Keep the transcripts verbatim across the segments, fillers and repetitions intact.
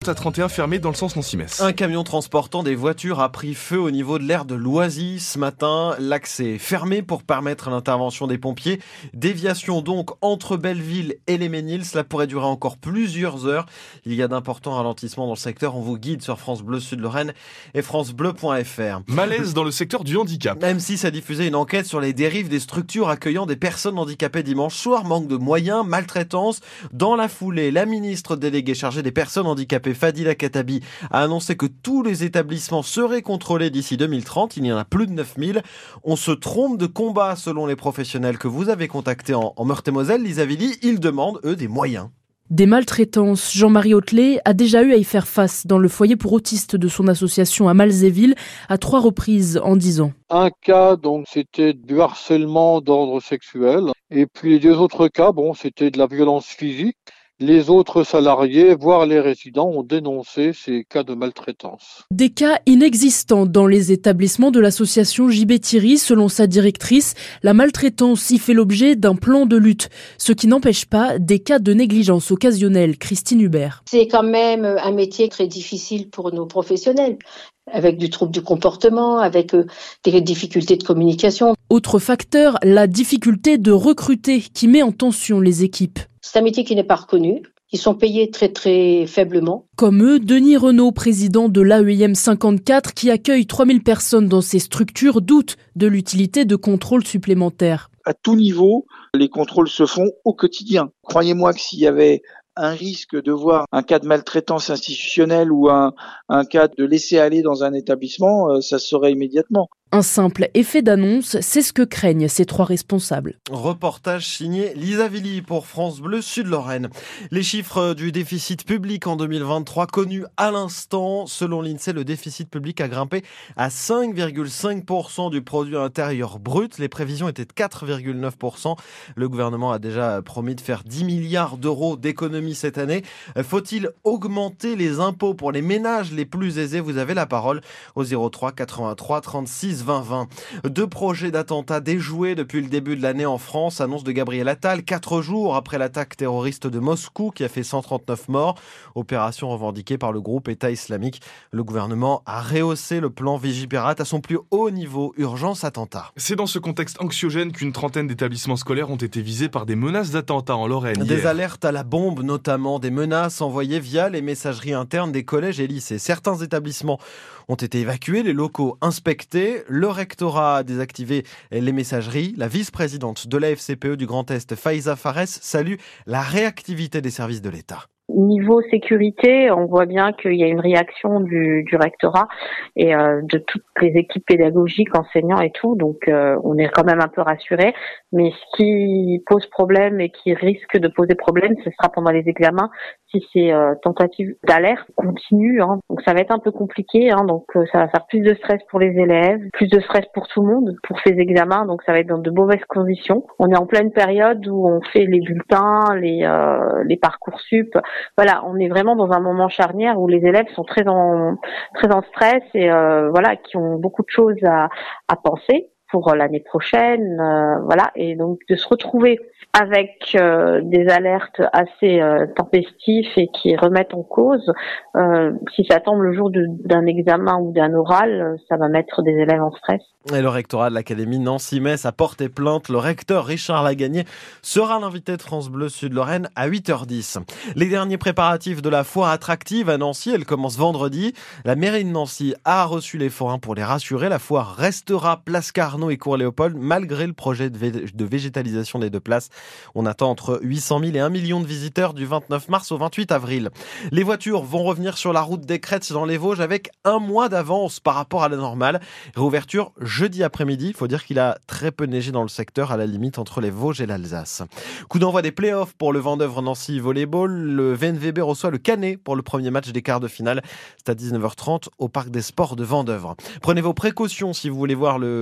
A trente et un fermée dans le sens Nancy-Metz. Un camion transportant des voitures a pris feu au niveau de l'aire de Loisy ce matin. L'accès est fermé pour permettre l'intervention des pompiers. Déviation donc entre Belleville et les Ménils. Cela pourrait durer encore plusieurs heures. Il y a d'importants ralentissements dans le secteur. On vous guide sur France Bleu Sud-Lorraine et francebleu point f r. Malaise dans le secteur du handicap. M six a diffusé une enquête sur les dérives des structures accueillant des personnes handicapées dimanche soir. Manque de moyens, maltraitance. Dans la foulée, la ministre déléguée chargée des personnes handicapées, Fadila Khattabi, a annoncé que tous les établissements seraient contrôlés d'ici deux mille trente. Il y en a plus de neuf mille. On se trompe de combat selon les professionnels que vous avez contactés en, en Meurthe-et-Moselle. Lisa Villy, ils demandent, eux, des moyens. Des maltraitances. Jean-Marie Hautelet a déjà eu à y faire face dans le foyer pour autistes de son association à Malzéville à trois reprises en dix ans. Un cas, donc, c'était du harcèlement d'ordre sexuel. Et puis les deux autres cas, bon, c'était de la violence physique. Les autres salariés, voire les résidents, ont dénoncé ces cas de maltraitance. Des cas inexistants dans les établissements de l'association J B Thierry. Selon sa directrice, la maltraitance y fait l'objet d'un plan de lutte, ce qui n'empêche pas des cas de négligence occasionnelle. Christine Hubert. C'est quand même un métier très difficile pour nos professionnels, avec du trouble du comportement, avec euh, des difficultés de communication. Autre facteur, la difficulté de recruter qui met en tension les équipes. C'est un métier qui n'est pas reconnu. Ils sont payés très très faiblement. Comme eux, Denis Renaud, président de l'A E I M cinquante-quatre, qui accueille trois mille personnes dans ces structures, doute de l'utilité de contrôles supplémentaires. À tout niveau, les contrôles se font au quotidien. Croyez-moi que s'il y avait un risque de voir un cas de maltraitance institutionnelle ou un, un cas de laisser-aller dans un établissement, ça se saurait immédiatement. Un simple effet d'annonce, c'est ce que craignent ces trois responsables. Reportage signé Lisa Villy pour France Bleu Sud-Lorraine. Les chiffres du déficit public en deux mille vingt-trois connus à l'instant. Selon l'INSEE, le déficit public a grimpé à cinq virgule cinq pour cent du produit intérieur brut. Les prévisions étaient de quatre virgule neuf pour cent. Le gouvernement a déjà promis de faire dix milliards d'euros d'économies cette année. Faut-il augmenter les impôts pour les ménages les plus aisés? Vous avez la parole au zéro trois quatre-vingt-trois trente-six vingt vingt. Deux projets d'attentats déjoués depuis le début de l'année en France, annonce de Gabriel Attal, quatre jours après l'attaque terroriste de Moscou qui a fait cent trente-neuf morts. Opération revendiquée par le groupe État islamique. Le gouvernement a rehaussé le plan Vigipirate à son plus haut niveau, urgence attentat. C'est dans ce contexte anxiogène qu'une trentaine d'établissements scolaires ont été visés par des menaces d'attentats en Lorraine. Des hier. alertes à la bombe, notamment des menaces envoyées via les messageries internes des collèges et lycées. Certains établissements ont été évacués, les locaux inspectés. Le rectorat a désactivé les messageries. La vice-présidente de la F C P E du Grand Est, Faiza Fares, salue la réactivité des services de l'État. Niveau sécurité, on voit bien qu'il y a une réaction du, du rectorat et euh, de toutes les équipes pédagogiques, enseignants et tout, donc euh, on est quand même un peu rassurés. Mais ce qui pose problème et qui risque de poser problème, ce sera pendant les examens, si ces euh, tentatives d'alerte continuent. Hein. Donc ça va être un peu compliqué, hein. Donc euh, ça va faire plus de stress pour les élèves, plus de stress pour tout le monde pour ces examens, donc ça va être dans de mauvaises conditions. On est en pleine période où on fait les bulletins, les, euh, les Parcoursup. Voilà, on est vraiment dans un moment charnière où les élèves sont très en très en stress et euh, voilà, qui ont beaucoup de choses à, à penser pour l'année prochaine, euh, voilà, et donc de se retrouver avec euh, des alertes assez euh, tempestives et qui remettent en cause, euh, si ça tombe le jour de, d'un examen ou d'un oral, ça va mettre des élèves en stress. Et le rectorat de l'Académie Nancy-Metz a porté plainte. Le recteur Richard Lagagné sera l'invité de France Bleu Sud-Lorraine à huit heures dix. Les derniers préparatifs de la foire attractive à Nancy, elle commence vendredi. La mairie de Nancy a reçu les forains pour les rassurer. La foire restera place Carnot et cours Léopold malgré le projet de, vé- de végétalisation des deux places. On attend entre huit cent mille et un million de visiteurs du vingt-neuf mars au vingt-huit avril. Les voitures vont revenir sur la route des Crêtes dans les Vosges avec un mois d'avance par rapport à la normale. Réouverture jeudi après-midi. Il faut dire qu'il a très peu neigé dans le secteur, à la limite entre les Vosges et l'Alsace. Coup d'envoi des playoffs pour le Vendeuvre Nancy Volleyball. Le V N V B reçoit le Canet pour le premier match des quarts de finale. C'est à dix-neuf heures trente au Parc des Sports de Vendeuvre. Prenez vos précautions si vous voulez voir le quart de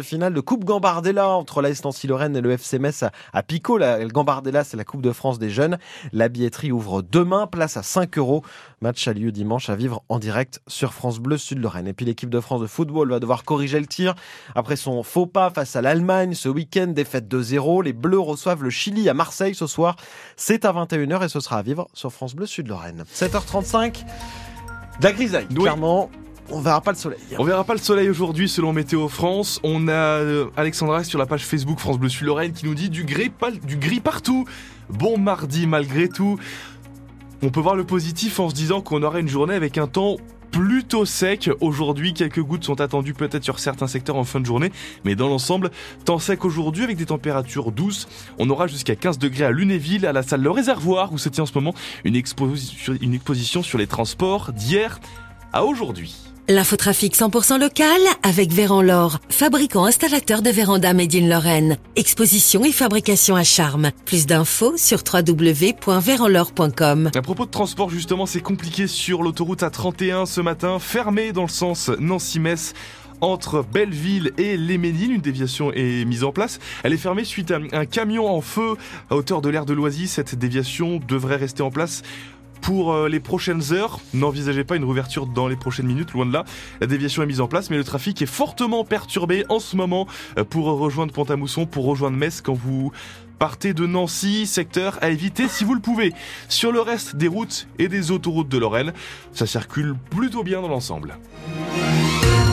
finale de Coupe Gambardella entre l'A S Nancy-Lorraine et le F C Metz à, à Picot. La, le Gambardella, c'est la Coupe de France des jeunes. La billetterie ouvre demain, place à cinq euros. Match a lieu dimanche à vivre en direct sur France Bleu Sud-Lorraine. Et puis l'équipe de France de football va devoir corriger le tir après son faux pas face à l'Allemagne. Ce week-end, défaite deux zéro. Les Bleus reçoivent le Chili à Marseille ce soir. C'est à vingt et une heures et ce sera à vivre sur France Bleu Sud-Lorraine. sept heures trente-cinq, de la grisaille, oui. Clairement. On verra pas le soleil. On verra pas le soleil aujourd'hui selon Météo France. On a euh, Alexandra sur la page Facebook France Bleu Sud-Lorraine qui nous dit du gris, pal- du gris partout. Bon mardi malgré tout. On peut voir le positif en se disant qu'on aura une journée avec un temps plutôt sec. Aujourd'hui, quelques gouttes sont attendues peut-être sur certains secteurs en fin de journée, mais dans l'ensemble, temps sec aujourd'hui avec des températures douces. On aura jusqu'à quinze degrés à Lunéville, à la salle Le Réservoir où se tient en ce moment une, expo- une exposition sur les transports d'hier à aujourd'hui. L'infotrafic cent pour cent local avec Véran-Laure, fabricant installateur de vérandas made in Lorraine. Exposition et fabrication à charme. Plus d'infos sur w w w point véran laure point com. À propos de transport, justement, c'est compliqué sur l'autoroute A trente et un ce matin, fermée dans le sens Nancy-Metz. Entre Belleville et Les Ménines, une déviation est mise en place. Elle est fermée suite à un camion en feu à hauteur de l'aire de Loisy. Cette déviation devrait rester en place pour les prochaines heures. N'envisagez pas une réouverture dans les prochaines minutes, loin de là. La déviation est mise en place, mais le trafic est fortement perturbé en ce moment pour rejoindre Pont-à-Mousson, pour rejoindre Metz quand vous partez de Nancy, secteur à éviter si vous le pouvez. Sur le reste des routes et des autoroutes de Lorraine, ça circule plutôt bien dans l'ensemble.